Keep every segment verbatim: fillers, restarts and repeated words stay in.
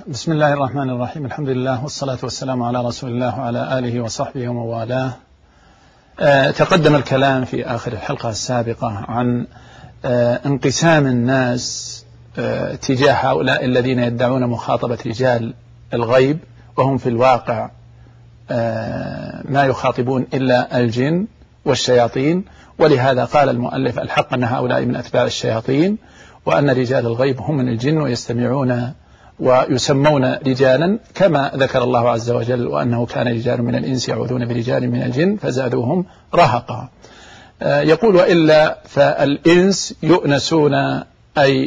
بسم الله الرحمن الرحيم. الحمد لله والصلاة والسلام على رسول الله وعلى آله وصحبه وموالاه. أه تقدم الكلام في آخر الحلقة السابقة عن أه انقسام الناس أه تجاه هؤلاء الذين يدعون مخاطبة رجال الغيب، وهم في الواقع أه ما يخاطبون إلا الجن والشياطين. ولهذا قال المؤلف: الحق أن هؤلاء من أتباع الشياطين، وأن رجال الغيب هم من الجن ويستمعون ويسمون رجالا، كما ذكر الله عز وجل: وأنه كان رجال من الإنس يعوذون برجال من الجن فزادوهم رهقا. يقول: وإلا فالإنس يؤنسون أي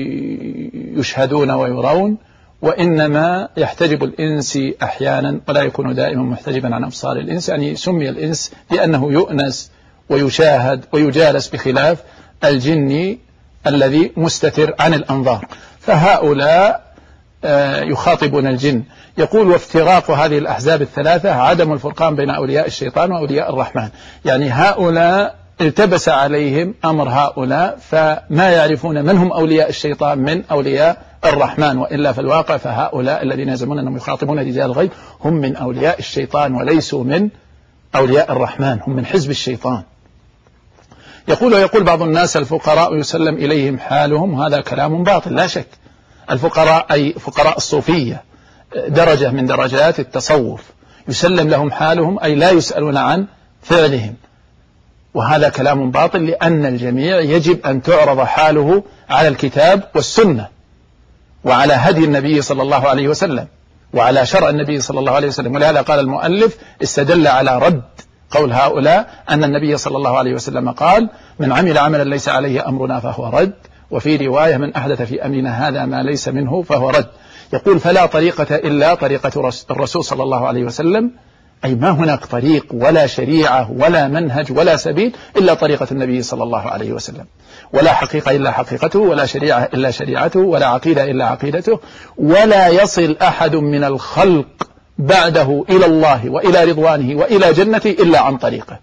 يشهدون ويرون، وإنما يحتجب الإنس أحيانا ولا يكون دائما محتجبا عن أبصار الإنس، يعني سمي الإنس لأنه يؤنس ويشاهد ويجالس، بخلاف الجن الذي مستتر عن الأنظار. فهؤلاء يخاطبون الجن. يقول: وافتراق هذه الأحزاب الثلاثة عدم الفرقان بين أولياء الشيطان وأولياء الرحمن. يعني هؤلاء التبس عليهم أمر هؤلاء، فما يعرفون من هم أولياء الشيطان من أولياء الرحمن. وإلا في الواقع فهؤلاء الذين يزعمون أنهم يخاطبون رجال الغيب هم من أولياء الشيطان وليسوا من أولياء الرحمن، هم من حزب الشيطان. يقول: ويقول بعض الناس: الفقراء يسلم إليهم حالهم. هذا كلام باطل لا شك. الفقراء أي فقراء الصوفية، درجة من درجات التصوف، يسلم لهم حالهم أي لا يسألون عن فعلهم، وهذا كلام باطل، لأن الجميع يجب أن تعرض حاله على الكتاب والسنة وعلى هدي النبي صلى الله عليه وسلم وعلى شرع النبي صلى الله عليه وسلم. ولهذا قال المؤلف: استدل على رد قول هؤلاء أن النبي صلى الله عليه وسلم قال: من عمل عملا ليس عليه أمرنا فهو رد، وفي رواية: من أحدث في أمرنا هذا ما ليس منه فهو رد. يقول: فلا طريقة إلا طريقة الرسول صلى الله عليه وسلم، أي ما هناك طريق ولا شريعة ولا منهج ولا سبيل إلا طريقة النبي صلى الله عليه وسلم، ولا حقيقة إلا حقيقته، ولا شريعة إلا شريعته، ولا عقيدة إلا عقيدته، ولا يصل أحد من الخلق بعده إلى الله وإلى رضوانه وإلى جنته إلا عن طريقه،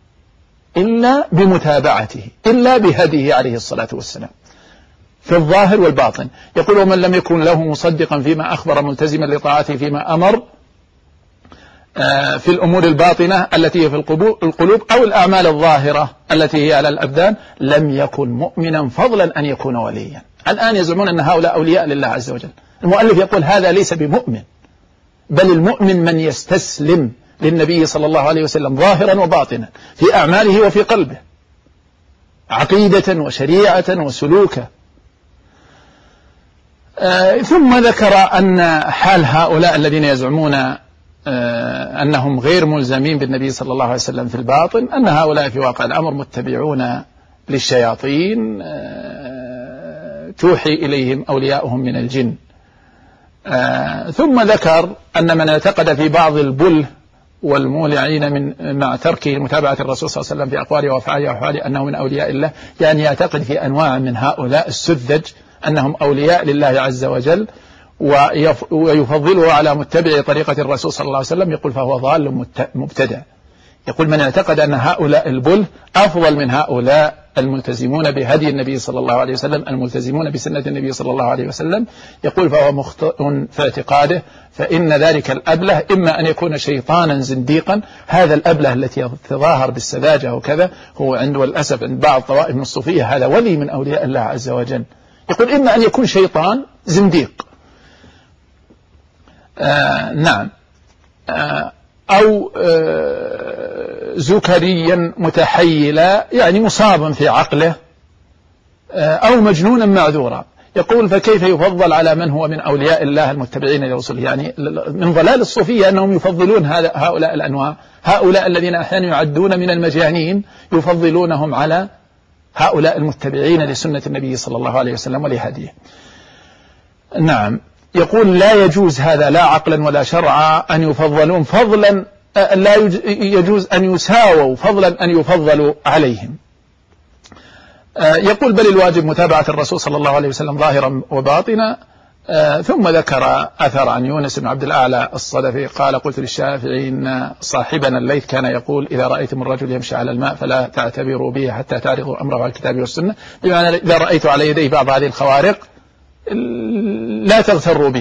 إلا بمتابعته، إلا بهديه عليه الصلاة والسلام في الظاهر والباطن. يقول: ومن لم يكن له مصدقا فيما أخبر ملتزما لطاعته فيما أمر في الأمور الباطنة التي هي في القلوب أو الأعمال الظاهرة التي هي على الأبدان، لم يكن مؤمنا فضلا أن يكون وليا. الآن يزعمون أن هؤلاء أولياء لله عز وجل. المؤلف يقول: هذا ليس بمؤمن، بل المؤمن من يستسلم للنبي صلى الله عليه وسلم ظاهرا وباطنا في أعماله وفي قلبه، عقيدة وشريعة وسلوكا. آه ثم ذكر أن حال هؤلاء الذين يزعمون آه أنهم غير ملزمين بالنبي صلى الله عليه وسلم في الباطن، أن هؤلاء في واقع الأمر متبعون للشياطين آه توحي إليهم أولياؤهم من الجن. آه ثم ذكر أن من اعتقد في بعض البله والمولعين من مع تركه متابعة الرسول صلى الله عليه وسلم في أقواله وأفعاله وأحواله أنه من أولياء الله، يعني يعتقد في أنواع من هؤلاء السذج أنهم أولياء لله عز وجل ويفضله على متبع طريقة الرسول صلى الله عليه وسلم، يقول: فهو ضال مبتدع. يقول: من اعتقد أن هؤلاء البله أفضل من هؤلاء الملتزمون بهدي النبي صلى الله عليه وسلم، الملتزمون بسنة النبي صلى الله عليه وسلم، يقول: فهو مخطئ في اعتقاده، فإن ذلك الأبله إما أن يكون شيطانا زنديقا. هذا الأبله التي تظاهر بالسذاجة وكذا هو عند والأسف عند بعض طوائف من الصوفية هذا ولي من أولياء الله عز وجل. يقول: إما أن يكون شيطان زنديق آه نعم آه أو آه زكريا متحيلا، يعني مصابا في عقله، آه أو مجنونا معذورا. يقول: فكيف يفضل على من هو من أولياء الله المتبعين لرسله؟ يعني من ضلال الصوفية أنهم يفضلون هؤلاء الأنواع، هؤلاء الذين أحيانا يعدون من المجانين يفضلونهم على هؤلاء المتبعين لسنة النبي صلى الله عليه وسلم ولهديه. نعم. يقول: لا يجوز هذا لا عقلا ولا شرعا أن يفضلون فضلا، لا يجوز أن يساووا فضلا أن يفضلوا عليهم. يقول: بل الواجب متابعة الرسول صلى الله عليه وسلم ظاهرا وباطنا. ثم ذكر أثر عن يونس بن عبد الأعلى الصدفي قال: قلت للشافعي إن صاحبنا الليث كان يقول: إذا رأيتم الرجل يمشي على الماء فلا تعتبروا به حتى تعرضوا أمره على الكتاب والسنة، بمعنى إذا رأيت على يديه بعض هذه الخوارق لا تغتروا به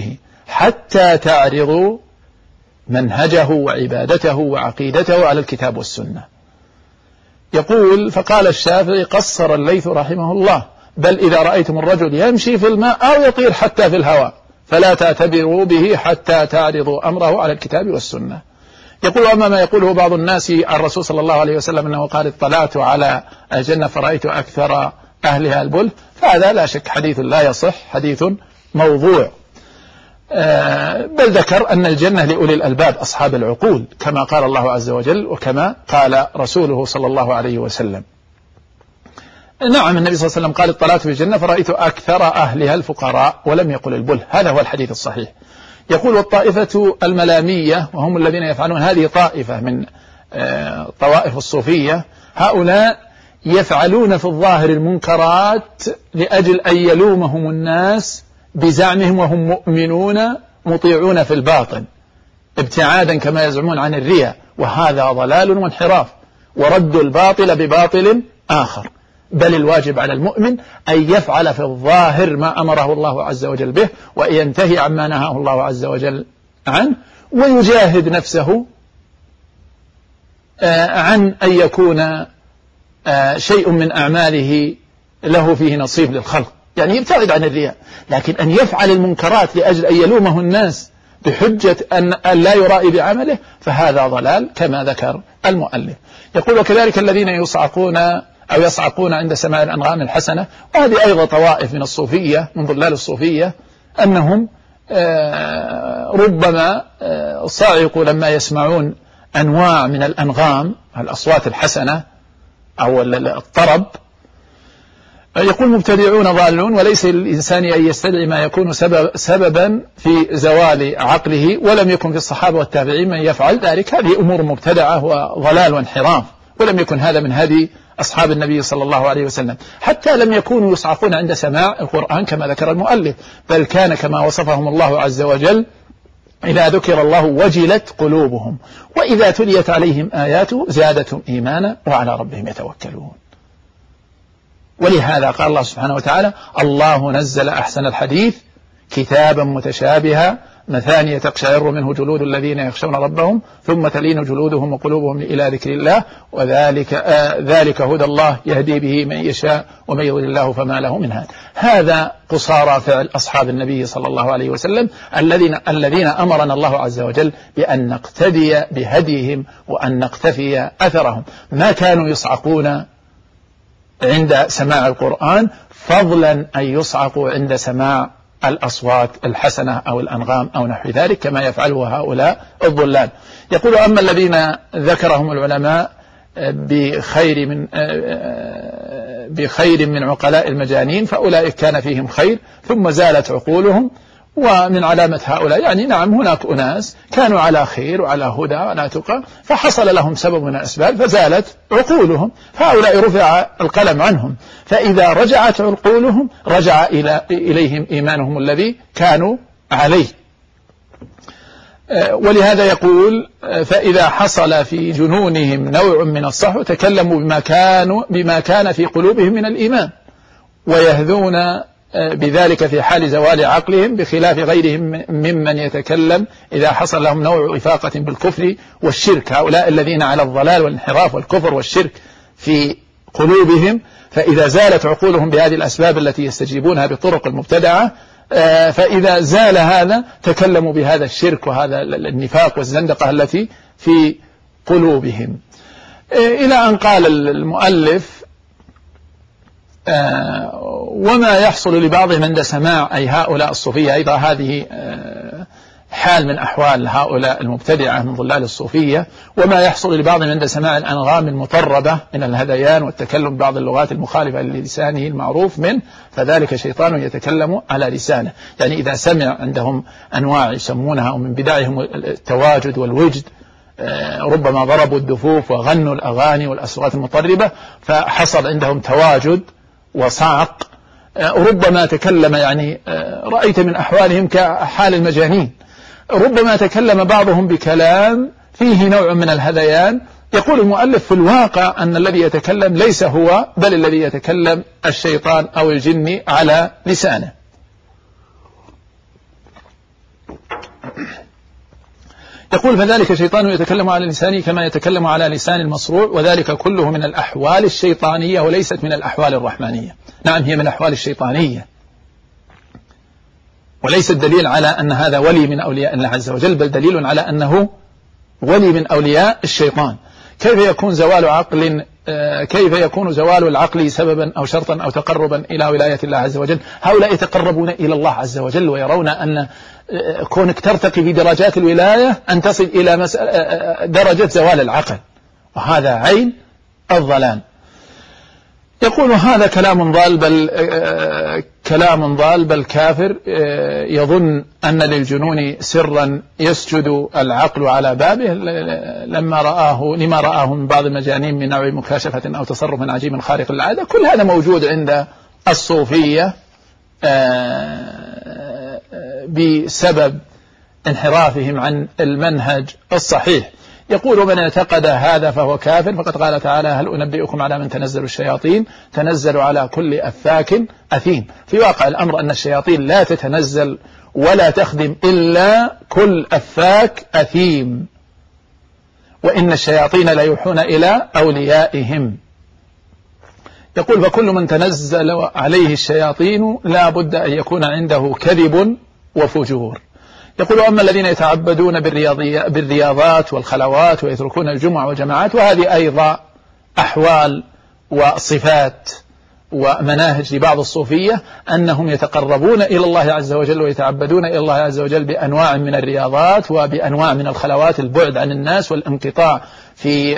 حتى تعرضوا منهجه وعبادته وعقيدته على الكتاب والسنة. يقول: فقال الشافعي: قصر الليث رحمه الله: بل إذا رأيتم الرجل يمشي في الماء أو يطير حتى في الهواء فلا تعتبروا به حتى تعرضوا أمره على الكتاب والسنة. يقول: أما ما يقوله بعض الناس عن الرسول صلى الله عليه وسلم أنه قال: اطلعت على الجنة فرأيت أكثر أهلها البل، فهذا لا شك حديث لا يصح، حديث موضوع. بل ذكر أن الجنة لأولي الألباب أصحاب العقول، كما قال الله عز وجل وكما قال رسوله صلى الله عليه وسلم. نعم، النبي صلى الله عليه وسلم قال: اطلعت في الجنة فرأيت أكثر أهلها الفقراء، ولم يقل البل. هذا هو الحديث الصحيح. يقول: والطائفة الملامية، وهم الذين يفعلون، هذه طائفة من طوائف الصوفية، هؤلاء يفعلون في الظاهر المنكرات لأجل أن يلومهم الناس بزعمهم وهم مؤمنون مطيعون في الباطن، ابتعادا كما يزعمون عن الرياء، وهذا ضلال وانحراف ورد الباطل بباطل آخر. بل الواجب على المؤمن أن يفعل في الظاهر ما أمره الله عز وجل به، وأن ينتهي عما نهاه الله عز وجل عنه، ويجاهد نفسه عن أن يكون شيء من أعماله له فيه نصيب للخلق، يعني يبتعد عن الرياء. لكن أن يفعل المنكرات لأجل أن يلومه الناس بحجة أن لا يرائي بعمله، فهذا ضلال كما ذكر المؤلف. يقول: وكذلك الذين يصعقون أو يصعقون عند سماع الأنغام الحسنة، وهذه أيضا طوائف من الصوفية من ضلال الصوفية، أنهم ربما صعقوا لما يسمعون أنواع من الأنغام، الأصوات الحسنة أو الطرب. يقول: مبتدعون ضالون، وليس للإنسان أن يستدعي ما يكون سبب سببا في زوال عقله، ولم يكن في الصحابة والتابعين من يفعل ذلك. هذه أمور مبتدعة وضلال وانحراف، ولم يكن هذا من هدي أصحاب النبي صلى الله عليه وسلم. حتى لم يكونوا يصعقون عند سماع القرآن كما ذكر المؤلف، بل كان كما وصفهم الله عز وجل: إذا ذكر الله وجلت قلوبهم وإذا تليت عليهم آياته زادتهم إيمانا وعلى ربهم يتوكلون. ولهذا قال الله سبحانه وتعالى: الله نزل أحسن الحديث كتابا متشابها مثانية تقشعر منه جلود الذين يخشون ربهم ثم تلين جلودهم وقلوبهم إلى ذكر الله وذلك آه ذلك هدى الله يهدي به من يشاء ومن يضلل الله فما له من هاد. هذا قصارى فعل أصحاب النبي صلى الله عليه وسلم الذين الذين أمرنا الله عز وجل بأن نقتدي بهديهم وأن نقتفي أثرهم. ما كانوا يصعقون عند سماع القرآن فضلا أن يصعقوا عند سماع الأصوات الحسنة أو الأنغام أو نحو ذلك كما يفعله هؤلاء الضلال. يقول: أما الذين ذكرهم العلماء بخير من بخير من عقلاء المجانين فأولئك كان فيهم خير ثم زالت عقولهم. ومن علامة هؤلاء يعني نعم هناك أناس كانوا على خير وعلى هدى وعلى تقى فحصل لهم سبب من الأسباب فزالت عقولهم، فهؤلاء رفع القلم عنهم، فإذا رجعت عقولهم رجع إلى إليهم إيمانهم الذي كانوا عليه. ولهذا يقول: فإذا حصل في جنونهم نوع من الصحو تكلموا بما كانوا بما كان في قلوبهم من الإيمان ويهذون بذلك في حال زوال عقلهم بخلاف غيرهم ممن يتكلم إذا حصل لهم نوع إفاقة بالكفر والشرك. هؤلاء الذين على الضلال والانحراف والكفر والشرك في قلوبهم، فإذا زالت عقولهم بهذه الأسباب التي يستجيبونها بالطرق المبتدعة، فإذا زال هذا تكلموا بهذا الشرك وهذا النفاق والزندقة التي في قلوبهم. إلى أن قال المؤلف: وما يحصل لبعضهم عند سماع أي هؤلاء الصوفية، أيضا هذه حال من أحوال هؤلاء المبتدعة من ضلال الصوفية، وما يحصل لبعضهم عند سماع الأنغام المطربة من الهذيان والتكلم ببعض اللغات المخالفة للسانه المعروف منه فذلك شيطان يتكلم على لسانه. يعني إذا سمع عندهم أنواع يسمونها ومن بدايهم التواجد والوجد، ربما ضربوا الدفوف وغنوا الأغاني والأصوات المطربة فحصل عندهم تواجد وصعق، ربما تكلم يعني رأيت من أحوالهم كحال المجانين، ربما تكلم بعضهم بكلام فيه نوع من الهذيان. يقول المؤلف: في الواقع أن الذي يتكلم ليس هو بل الذي يتكلم الشيطان أو الجن على لسانه. يقول فذلك شيطان يتكلم على لسانه كما يتكلم على لسان المصروع، وذلك كله من الأحوال الشيطانية وليست من الأحوال الرحمانية. نعم هي من الأحوال الشيطانية، وليس الدليل على أن هذا ولي من أولياء الله عز وجل، بل دليل على أنه ولي من أولياء الشيطان. كيف يكون زوال عقل كيف يكون زوال العقل سببا أو شرطا أو تقربا إلى ولاية الله عز وجل؟ هؤلاء يتقربون إلى الله عز وجل ويرون أن كونك ترتقي في درجات الولاية أن تصل إلى درجة زوال العقل، وهذا عين الضلال. يقول هذا كلام ضال بل كلام ضال بل كافر، يظن أن للجنون سرا يسجد العقل على بابه لما رآه لما رآه من بعض المجانين من نوع مكاشفة أو تصرف عجيب خارق للعادة. كل هذا موجود عند الصوفية بسبب انحرافهم عن المنهج الصحيح. يقول من اعتقد هذا فهو كافر، فقد قال تعالى هل أنبئكم على من تنزل الشياطين؟ تنزل على كل أفاك أثيم. في واقع الأمر أن الشياطين لا تتنزل ولا تخدم إلا كل أفاك أثيم، وإن الشياطين لا يوحون إلى أوليائهم. يقول فكل من تنزل عليه الشياطين لا بد أن يكون عنده كذب وفجور. يقول أما الذين يتعبدون بالرياضات والخلوات ويتركون الجمع والجماعات، وهذه أيضا أحوال وصفات ومناهج لبعض الصوفية أنهم يتقربون إلى الله عز وجل ويتعبدون إلى الله عز وجل بأنواع من الرياضات وبأنواع من الخلوات، البعد عن الناس والانقطاع في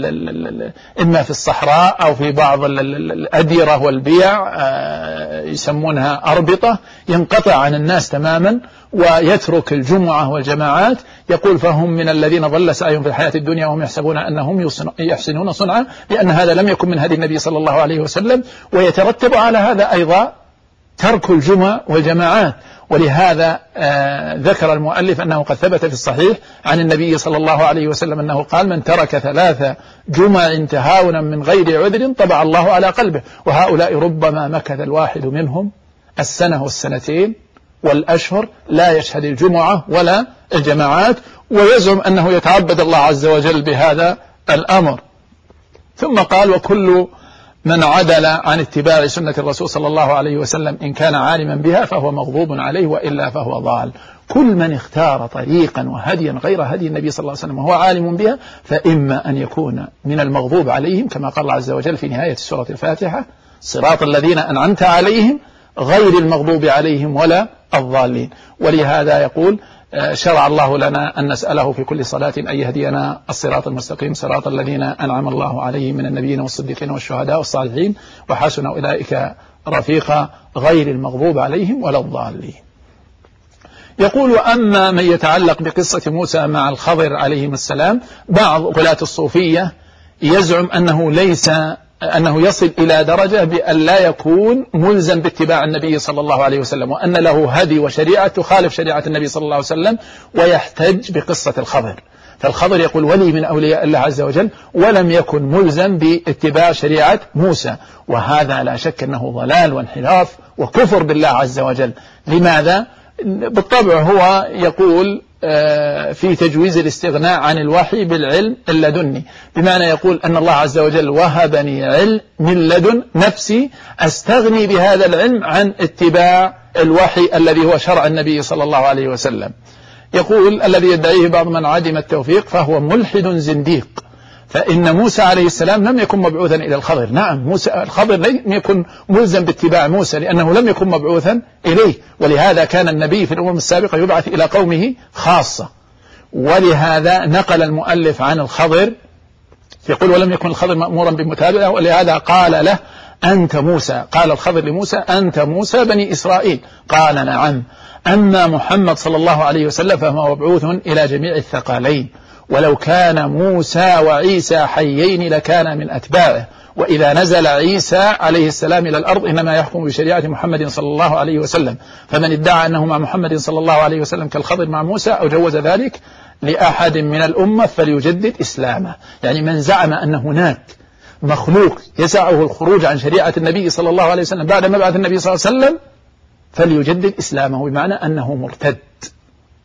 إما في الصحراء أو في بعض الأديرة والبيع يسمونها أربطة، ينقطع عن الناس تماما ويترك الجمعة والجماعات. يقول فهم من الذين ضل سعيهم في الحياة الدنيا وهم يحسبون أنهم يحسنون صنعا، لأن هذا لم يكن من هدي النبي صلى الله عليه وسلم، ويترتب على هذا أيضا ترك الجمعة والجماعات. ولهذا آه ذكر المؤلف أنه قد ثبت في الصحيح عن النبي صلى الله عليه وسلم أنه قال من ترك ثلاث جمع تهاونا من غير عذر طبع الله على قلبه. وهؤلاء ربما مكث الواحد منهم السنة والسنتين والأشهر لا يشهد الجمعة ولا الجماعات، ويزعم أنه يتعبد الله عز وجل بهذا الأمر. ثم قال وكل من عدل عن اتباع سنة الرسول صلى الله عليه وسلم إن كان عالما بها فهو مغضوب عليه وإلا فهو ضال. كل من اختار طريقا وهديا غير هدي النبي صلى الله عليه وسلم وهو عالم بها فإما أن يكون من المغضوب عليهم كما قال الله عز وجل في نهاية سورة الفاتحة صراط الذين أنعمت عليهم غير المغضوب عليهم ولا الضالين. ولهذا يقول شرع الله لنا أن نسأله في كل صلاة أن يهدينا الصراط المستقيم صراط الذين أنعم الله عليهم من النبيين والصديقين والشهداء والصالحين وحسن أولئك رفيقا غير المغضوب عليهم ولا الضالين. يقول أما من يتعلق بقصة موسى مع الخضر عليهم السلام، بعض غلاة الصوفية يزعم أنه ليس أنه يصل إلى درجة بأن لا يكون ملزم باتباع النبي صلى الله عليه وسلم، وأن له هدي وشريعة تخالف شريعة النبي صلى الله عليه وسلم، ويحتج بقصة الخضر. فالخضر يقول ولي من أولياء الله عز وجل ولم يكن ملزم باتباع شريعة موسى، وهذا لا شك أنه ضلال وانحراف وكفر بالله عز وجل. لماذا؟ بالطبع هو يقول في تجويز الاستغناء عن الوحي بالعلم اللدني، بمعنى يقول أن الله عز وجل وهبني علم من لدن نفسي أستغني بهذا العلم عن اتباع الوحي الذي هو شرع النبي صلى الله عليه وسلم. يقول الذي يدعيه بعض من عدم التوفيق فهو ملحد زنديق، فإن موسى عليه السلام لم يكن مبعوثا إلى الخضر. نعم موسى الخضر لم يكن ملزم باتباع موسى لأنه لم يكن مبعوثا إليه، ولهذا كان النبي في الأمم السابقة يبعث إلى قومه خاصة. ولهذا نقل المؤلف عن الخضر يقول ولم يكن الخضر مأمورا بمتابعه، ولهذا قال له أنت موسى، قال الخضر لموسى أنت موسى بني إسرائيل، قال نعم. أما محمد صلى الله عليه وسلم فهو مبعوث إلى جميع الثقالين، ولو كان موسى وعيسى حيين لكان من أتباعه، وإذا نزل عيسى عليه السلام إلى الأرض إنما يحكم بشريعة محمد صلى الله عليه وسلم. فمن ادعى أنه مع محمد صلى الله عليه وسلم كالخضر مع موسى أو جوز ذلك لأحد من الأمة فليجدد إسلامه. يعني من زعم أن هناك مخلوق يسعه الخروج عن شريعة النبي صلى الله عليه وسلم بعد مبعث النبي صلى الله عليه وسلم فليجدد إسلامه، بمعنى أنه مرتد.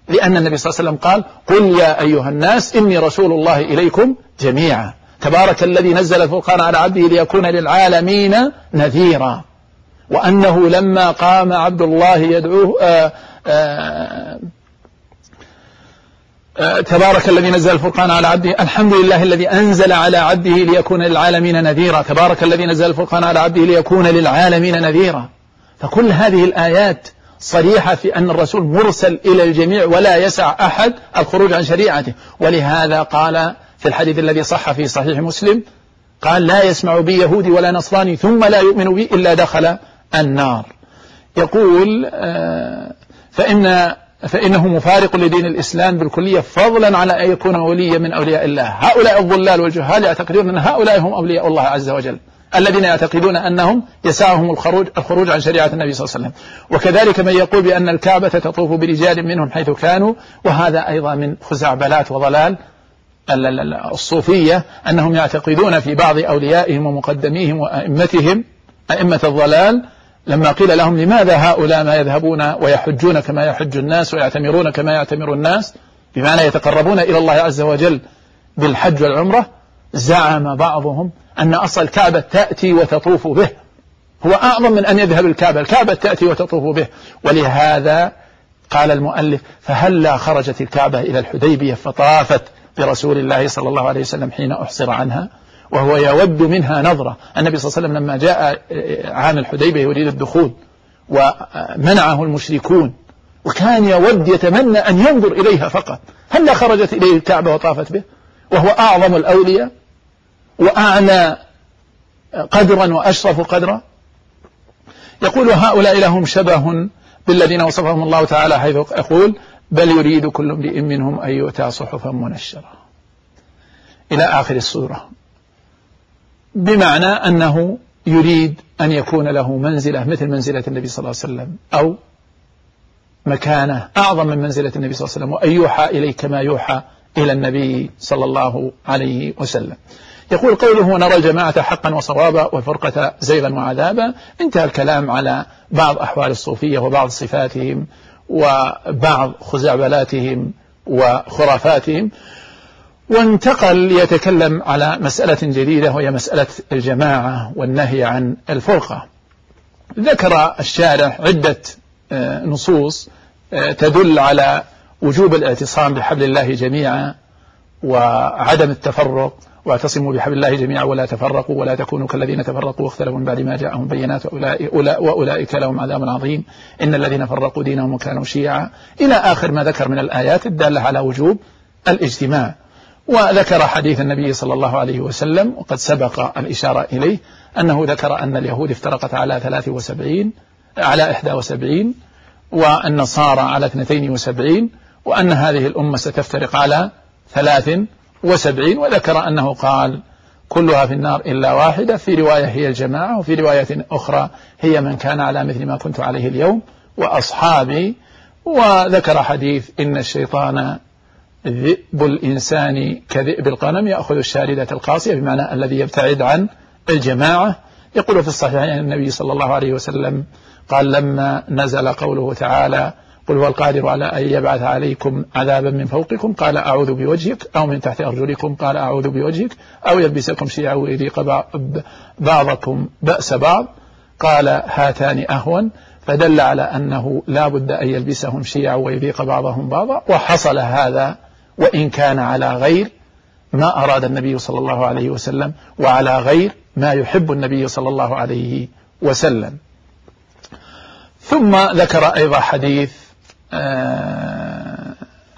لأن النبي صلى الله عليه وسلم قال قل يا أيها الناس إني رسول الله إليكم جميعا تبارك الذي نزل الفرقان على عبده ليكون للعالمين نذيرا. وأنه لما قام عبد الله يدعوه آآ آآ آآ تبارك الذي نزل الفرقان على عبده الحمد لله الذي أنزل على عبده ليكون للعالمين نذيرا تبارك الذي نزل الفرقان على عبده ليكون للعالمين نذيرا. فكل هذه الآيات صريحة في أن الرسول مرسل إلى الجميع ولا يسع أحد الخروج عن شريعته. ولهذا قال في الحديث الذي صح في صحيح مسلم قال لا يسمع بي يهودي ولا نصراني ثم لا يؤمن بي إلا دخل النار. يقول فإن فإنه مفارق لدين الإسلام بالكلية فضلا على أن يكون وليا من أولياء الله. هؤلاء الضلال والجهال يعتقدون أن هؤلاء هم أولياء الله عز وجل الذين يعتقدون أنهم يسعهم الخروج, الخروج عن شريعة النبي صلى الله عليه وسلم. وكذلك من يقول بأن الكعبة تطوف برجال منهم حيث كانوا وهذا أيضا من خزعبلات وضلال الصوفية أنهم يعتقدون في بعض أوليائهم ومقدميهم وأئمتهم أئمة الضلال لما قيل لهم لماذا هؤلاء ما يذهبون ويحجون كما يحج الناس ويعتمرون كما يعتمر الناس بمعنى يتقربون إلى الله عز وجل بالحج والعمرة زعم بعضهم أن أصل الكعبة تأتي وتطوف به هو أعظم من أن يذهب الكعبة الكعبة تأتي وتطوف به. ولهذا قال المؤلف فهلا خرجت الكعبة إلى الحديبية فطافت برسول الله صلى الله عليه وسلم حين أحصر عنها وهو يود منها نظرة. النبي صلى الله عليه وسلم لما جاء عام الحديبية يريد الدخول ومنعه المشركون وكان يود يتمنى أن ينظر إليها فقط هلا خرجت إليه الكعبة وطافت به وهو أعظم الأولياء وأعلى قدرا وأشرف قدرا. يقول هؤلاء لهم شبه بالذين وصفهم الله تعالى حيث يقول بل يريد كل امرئ منهم أن يؤتى صحفا منشرة إلى آخر السورة بمعنى أنه يريد أن يكون له منزلة مثل منزلة النبي صلى الله عليه وسلم أو مكانة أعظم من منزلة النبي صلى الله عليه وسلم وأن يوحى إليه كما يوحى إلى النبي صلى الله عليه وسلم. يقول قوله نرى الجماعة حقا وصوابا والفرقة زيغا وعذابا انتهى الكلام على بعض أحوال الصوفية وبعض صفاتهم وبعض خزعبلاتهم وخرافاتهم وانتقل يتكلم على مسألة جديدة وهي مسألة الجماعة والنهي عن الفرقة. ذكر الشارح عدة نصوص تدل على وجوب الاعتصام بحبل الله جميعا وعدم التفرق واعتصموا بحبل الله جميعا ولا تفرقوا ولا تكونوا كالذين تفرقوا واختلفوا من بعد ما جاءهم بينات وأولئك لهم عذاب عظيم إن الذين فرقوا دينهم وكانوا شيعا إلى آخر ما ذكر من الآيات الدالة على وجوب الاجتماع. وذكر حديث النبي صلى الله عليه وسلم وقد سبق الإشارة إليه أنه ذكر أن اليهود افترقت على ثلاث وسبعين على إحدى وسبعين والنصارى على اثنتين وسبعين وأن هذه الأمة ستفترق على ثلاث وسبعين وذكر أنه قال كلها في النار إلا واحدة في رواية هي الجماعة وفي رواية أخرى هي من كان على مثل ما كنت عليه اليوم وأصحابي. وذكر حديث إن الشيطان ذئب الإنسان كذئب الغنم يأخذ الشاردة القاصية بمعنى الذي يبتعد عن الجماعة. يقول في الصحيحين النبي صلى الله عليه وسلم قال لما نزل قوله تعالى قل هو القادر على أن يبعث عليكم عذابا من فوقكم قال أعوذ بوجهك أو من تحت أرجلكم قال أعوذ بوجهك أو يلبسكم شيعا ويذيق بعضكم بأس بعض قال هاتان أهون فدل على أنه لا بد أن يلبسهم شيعا ويذيق بعضهم بعضا وحصل هذا وإن كان على غير ما أراد النبي صلى الله عليه وسلم وعلى غير ما يحب النبي صلى الله عليه وسلم. ثم ذكر أيضا حديث آآ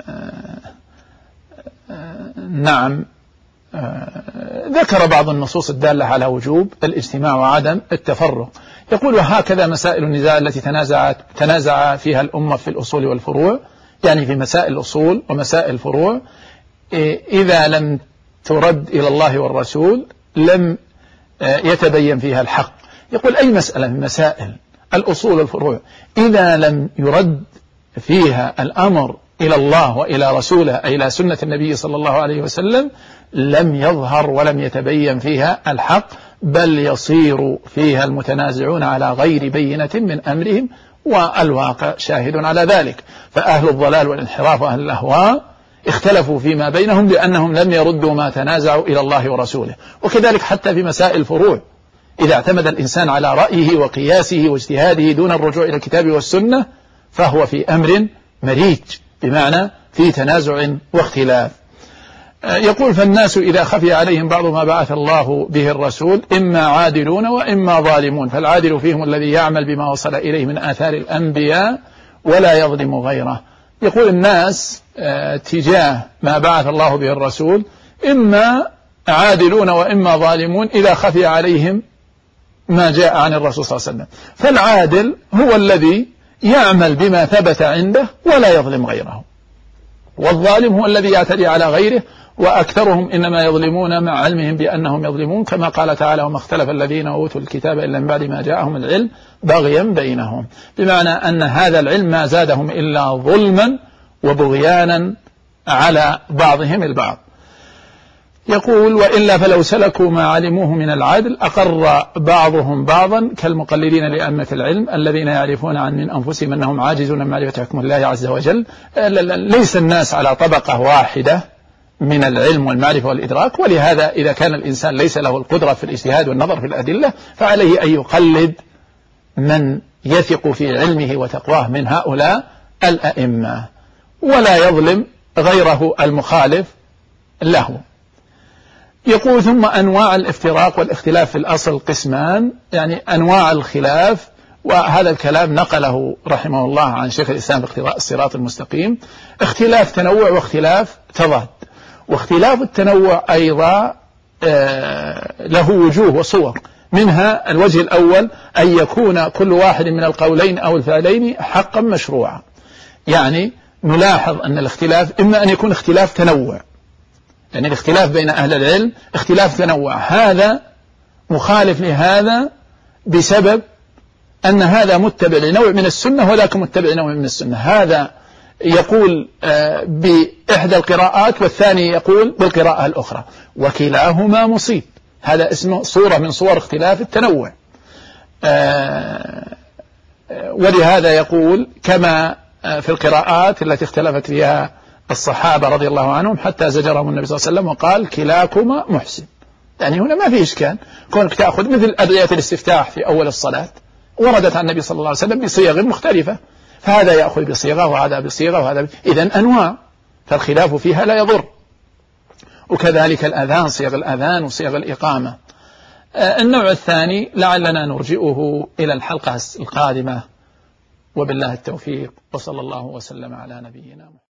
آآ نعم آآ ذكر بعض النصوص الدالة على وجوب الاجتماع وعدم التفرق. يقول وهكذا مسائل النزاع التي تنازعت تنازع فيها الأمة في الأصول والفروع يعني في مسائل الأصول ومسائل الفروع إذا لم ترد إلى الله والرسول لم يتبين فيها الحق. يقول أي مسألة من مسائل الأصول والفروع إذا لم يرد فيها الأمر إلى الله وإلى رسوله أي إلى سنة النبي صلى الله عليه وسلم لم يظهر ولم يتبين فيها الحق بل يصير فيها المتنازعون على غير بينة من أمرهم والواقع شاهد على ذلك. فأهل الضلال والانحراف وأهل الأهواء اختلفوا فيما بينهم لأنهم لم يردوا ما تنازعوا إلى الله ورسوله. وكذلك حتى في مسائل الفروع، إذا اعتمد الإنسان على رأيه وقياسه واجتهاده دون الرجوع إلى الكتاب والسنة فهو في أمر مريج، بمعنى في تنازع واختلاف. يقول: فالناس إذا خفي عليهم بعض ما بعث الله به الرسول إما عادلون وإما ظالمون، فالعادل فيهم الذي يعمل بما وصل إليه من آثار الأنبياء ولا يظلم غيره. يقول الناس تجاه ما بعث الله به الرسول إما عادلون وإما ظالمون إذا خفي عليهم ما جاء عن الرسول صلى الله عليه وسلم. فالعادل هو الذي يعمل بما ثبت عنده ولا يظلم غيره، والظالم هو الذي يعتدي على غيره، وأكثرهم إنما يظلمون مع علمهم بأنهم يظلمون، كما قال تعالى: وما اختلف الذين أوتوا الكتاب إلا من بعد ما جاءهم العلم بغيا بينهم، بمعنى أن هذا العلم ما زادهم إلا ظلما وبغيانا على بعضهم البعض. يقول: وإلا فلو سلكوا ما علموه من العدل أقر بعضهم بعضا كالمقلدين لأئمة العلم الذين يعرفون عن من أنفسهم أنهم عاجزون من معرفة حكم الله عز وجل. ليس الناس على طبقة واحدة من العلم والمعرفة والإدراك، ولهذا إذا كان الإنسان ليس له القدرة في الاجتهاد والنظر في الأدلة فعليه أن يقلد من يثق في علمه وتقواه من هؤلاء الأئمة، ولا يظلم غيره المخالف له. يقول: ثم أنواع الافتراق والاختلاف في الأصل قسمان، يعني أنواع الخلاف، وهذا الكلام نقله رحمه الله عن شيخ الإسلام في اقتضاء الصراط المستقيم: اختلاف تنوع واختلاف تضاد. واختلاف التنوع أيضا له وجوه وصور، منها الوجه الأول أن يكون كل واحد من القولين أو الفعلين حقا مشروعا. يعني نلاحظ أن الاختلاف إما أن يكون اختلاف تنوع، يعني الاختلاف بين أهل العلم اختلاف تنوع، هذا مخالف لهذا بسبب أن هذا متبع لنوع من السنة وذاك متبع لنوع من السنة، هذا يقول بإحدى القراءات والثاني يقول بالقراءة الأخرى، وكلاهما مصيب. هذا اسمه صورة من صور اختلاف التنوع. ولهذا يقول كما في القراءات التي اختلفت فيها الصحابة رضي الله عنهم حتى زجرهم النبي صلى الله عليه وسلم وقال: كلاكما محسن. يعني هنا ما في إشكال كونك تأخذ مثل أدعية الاستفتاح في أول الصلاة وردت عن النبي صلى الله عليه وسلم بصيغ مختلفة، فهذا يأخذ بصيغة وهذا بصيغة وهذا ب... إذن أنواع، فالخلاف فيها لا يضر. وكذلك الأذان، صيغ الأذان وصيغ الإقامة. النوع الثاني لعلنا نرجئه إلى الحلقة القادمة، وبالله التوفيق، وصلى الله وسلم على نبينا محمد.